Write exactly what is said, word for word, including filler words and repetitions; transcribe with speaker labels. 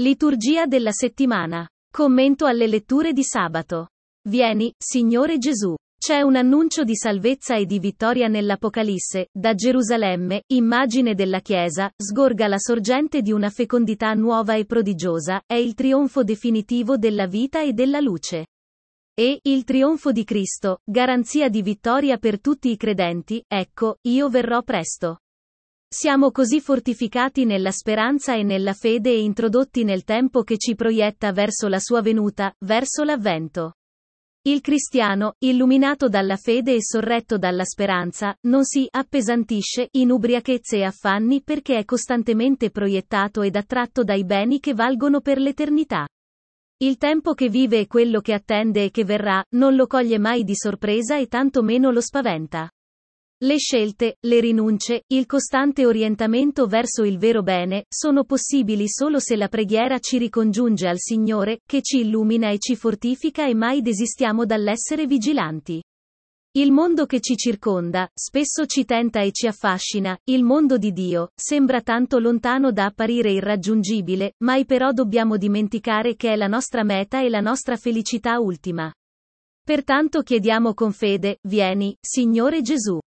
Speaker 1: Liturgia della settimana. Commento alle letture di sabato. Vieni, Signore Gesù. C'è un annuncio di salvezza e di vittoria nell'Apocalisse. Da Gerusalemme, immagine della Chiesa, sgorga la sorgente di una fecondità nuova e prodigiosa, è il trionfo definitivo della vita e della luce. E, il trionfo di Cristo, garanzia di vittoria per tutti i credenti, ecco, io verrò presto. Siamo così fortificati nella speranza e nella fede e introdotti nel tempo che ci proietta verso la sua venuta, verso l'avvento. Il cristiano, illuminato dalla fede e sorretto dalla speranza, non si appesantisce in ubriachezze e affanni perché è costantemente proiettato ed attratto dai beni che valgono per l'eternità. Il tempo che vive e quello che attende e che verrà, non lo coglie mai di sorpresa e tanto meno lo spaventa. Le scelte, le rinunce, il costante orientamento verso il vero bene, sono possibili solo se la preghiera ci ricongiunge al Signore, che ci illumina e ci fortifica e mai desistiamo dall'essere vigilanti. Il mondo che ci circonda, spesso ci tenta e ci affascina, il mondo di Dio, sembra tanto lontano da apparire irraggiungibile, mai però dobbiamo dimenticare che è la nostra meta e la nostra felicità ultima. Pertanto chiediamo con fede, vieni, Signore Gesù.